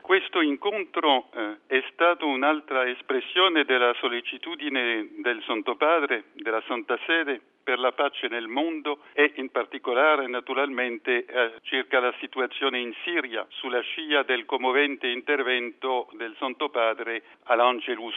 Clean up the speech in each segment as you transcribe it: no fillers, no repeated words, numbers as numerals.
Questo incontro è stato un'altra espressione della sollecitudine del Santo Padre, della Santa Sede, per la pace nel mondo e in particolare naturalmente circa la situazione in Siria, sulla scia del commovente intervento del Santo Padre all'Angelus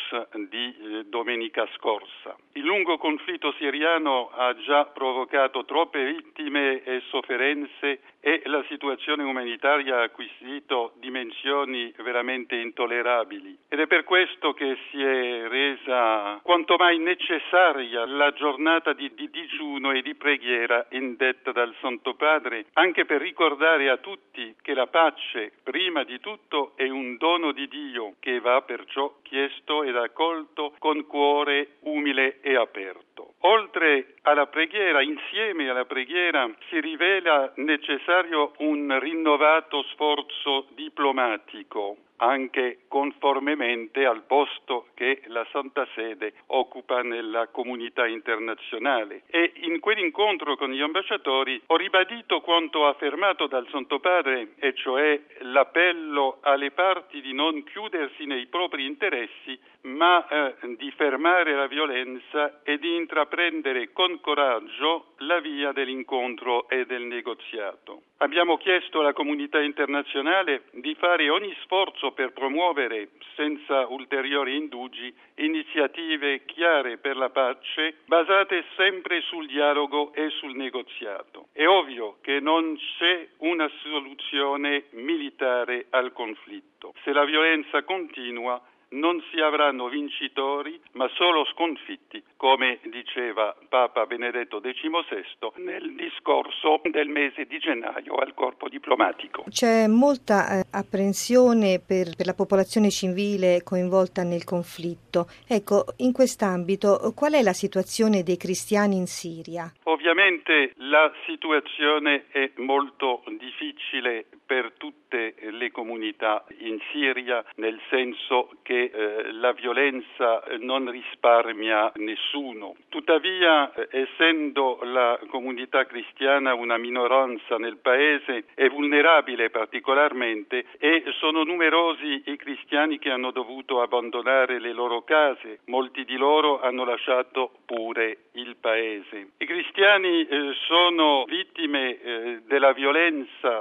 di domenica scorsa. Il lungo conflitto siriano ha già provocato troppe vittime e sofferenze e la situazione umanitaria ha acquisito dimensioni veramente intollerabili. Ed è per questo che si è resa quanto mai necessaria la giornata di digiuno e di preghiera indetta dal Santo Padre, anche per ricordare a tutti che la pace, prima di tutto, è un dono di Dio che va perciò chiesto ed accolto con cuore umile e aperto. Oltre alla preghiera, insieme alla preghiera, si rivela necessario un rinnovato sforzo diplomatico, anche conformemente al posto che la Santa Sede occupa nella comunità internazionale. E in quell'incontro con gli ambasciatori ho ribadito quanto affermato dal Santo Padre, e cioè l'appello alle parti di non chiudersi nei propri interessi, ma di fermare la violenza e di intraprendere con coraggio la via dell'incontro e del negoziato. Abbiamo chiesto alla comunità internazionale di fare ogni sforzo per promuovere, senza ulteriori indugi, iniziative chiare per la pace, basate sempre sul dialogo e sul negoziato. È ovvio che non c'è una soluzione militare al conflitto. Se la violenza continua, non si avranno vincitori, ma solo sconfitti, come diceva Papa Benedetto XVI nel discorso del mese di gennaio al corpo diplomatico. C'è molta apprensione per la popolazione civile coinvolta nel conflitto. Ecco, in quest'ambito, qual è la situazione dei cristiani in Siria? Ovviamente la situazione è molto difficile per tutte le comunità in Siria, nel senso che la violenza non risparmia nessuno. Tuttavia, essendo la comunità cristiana una minoranza nel paese, è vulnerabile particolarmente e sono numerosi i cristiani che hanno dovuto abbandonare le loro case. Molti di loro hanno lasciato pure il paese. I cristiani sono vittime della violenza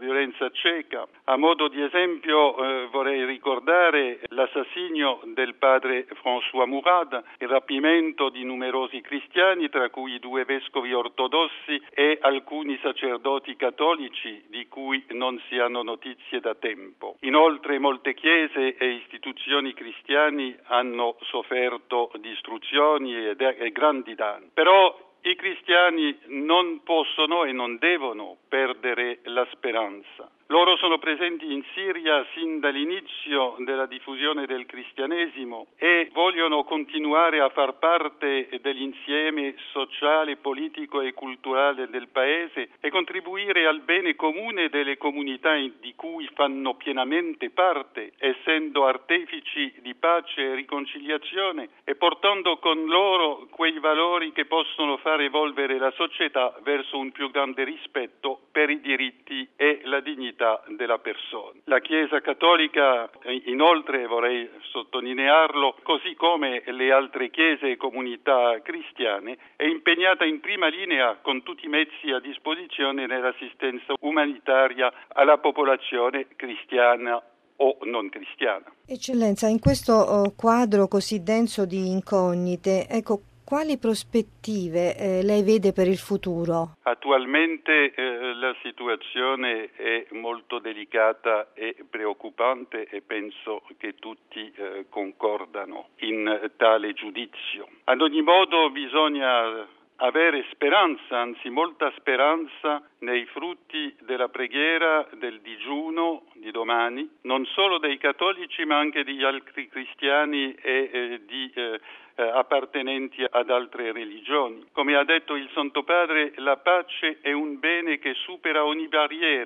cieca. A modo di esempio vorrei ricordare l'assassinio del padre François Mourad, il rapimento di numerosi cristiani, tra cui 2 vescovi ortodossi e alcuni sacerdoti cattolici di cui non si hanno notizie da tempo. Inoltre molte chiese e istituzioni cristiane hanno sofferto distruzioni e grandi danni. Però i cristiani non possono e non devono perdere la speranza. Loro sono presenti in Siria sin dall'inizio della diffusione del cristianesimo e vogliono continuare a far parte dell'insieme sociale, politico e culturale del paese e contribuire al bene comune delle comunità di cui fanno pienamente parte, essendo artefici di pace e riconciliazione e portando con loro quei valori che possono far evolvere la società verso un più grande rispetto per i diritti e la dignità della persona. La Chiesa Cattolica, inoltre vorrei sottolinearlo, così come le altre chiese e comunità cristiane, è impegnata in prima linea con tutti i mezzi a disposizione nell'assistenza umanitaria alla popolazione cristiana o non cristiana. Eccellenza, in questo quadro così denso di incognite, quali prospettive lei vede per il futuro? Attualmente la situazione è molto delicata e preoccupante e penso che tutti concordano in tale giudizio. Ad ogni modo bisogna avere speranza, anzi molta speranza nei frutti della preghiera, del digiuno di domani, non solo dei cattolici ma anche di altri cristiani e di appartenenti ad altre religioni. Come ha detto il Santo Padre, la pace è un bene che supera ogni barriera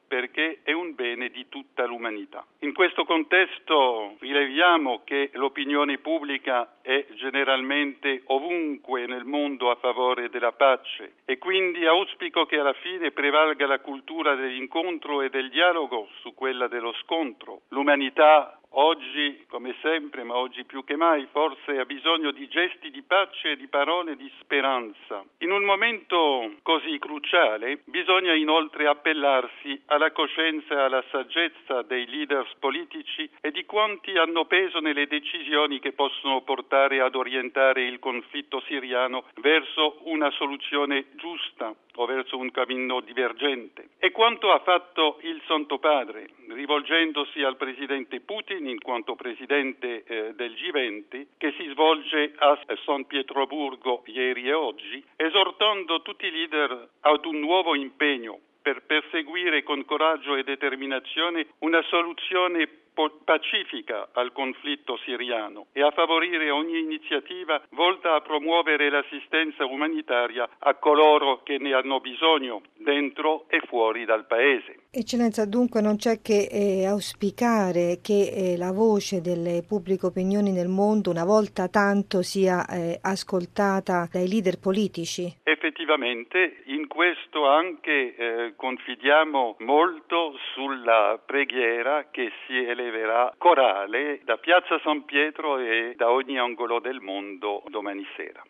perché è un bene di tutta l'umanità. In questo contesto rileviamo che l'opinione pubblica è generalmente ovunque nel mondo a favore della pace e quindi auspico che alla fine prevalga la cultura dell'incontro e del dialogo su quella dello scontro. L'umanità oggi, come sempre, ma oggi più che mai, forse ha bisogno di gesti di pace e di parole di speranza. In un momento così cruciale bisogna inoltre appellarsi alla coscienza e alla saggezza dei leaders politici e di quanti hanno peso nelle decisioni che possono portare ad orientare il conflitto siriano verso una soluzione giusta o verso un cammino divergente. E quanto ha fatto il Santo Padre, rivolgendosi al presidente Putin in quanto presidente del G20, che si svolge a San Pietroburgo ieri e oggi, esortando tutti i leader ad un nuovo impegno per perseguire con coraggio e determinazione una soluzione pacifica al conflitto siriano e a favorire ogni iniziativa volta a promuovere l'assistenza umanitaria a coloro che ne hanno bisogno, dentro e fuori dal paese. Eccellenza, dunque non c'è che auspicare che la voce delle pubbliche opinioni nel mondo una volta tanto sia ascoltata dai leader politici? Effettivamente, in questo anche confidiamo molto sulla preghiera che si eleverà corale da Piazza San Pietro e da ogni angolo del mondo domani sera.